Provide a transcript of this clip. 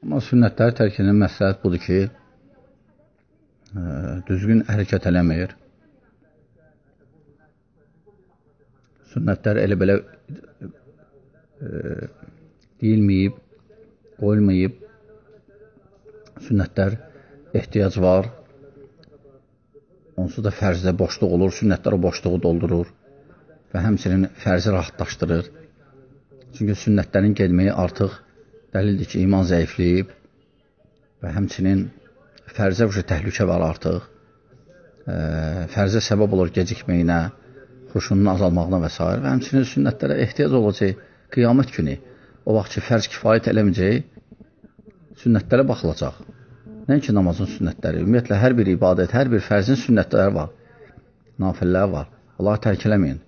Amma sünnətləri tərk edən məsləhət budur ki, düzgün hərəkət eləmir. Sünnətlər elə belə deyilməyib, qoyulmayıb. Sünnətlər ehtiyac var. Onsuz da fərzdə boşluq olur, sünnətlər o boşluğu doldurur və həmçinin fərzi rahatlaşdırır. Çünki sünnətlərin gedməyi artıq dəlildir ki, iman zəifləyib və həmçinin fərzə təhlükə var artıq. Fərzə səbəb olur gecikməyinə, xuşunun azalmağına və s. Və həmçinin sünnətlərə ehtiyac olacaq qiyamət günü. O vaxt ki, fərz kifayət eləməyəcək, sünnətlərə baxılacaq. Nəinki namazın sünnətləri, ümumiyyətlə hər bir ibadət, hər bir fərzin sünnətləri var, nafillər var. Onları tərk eləməyin.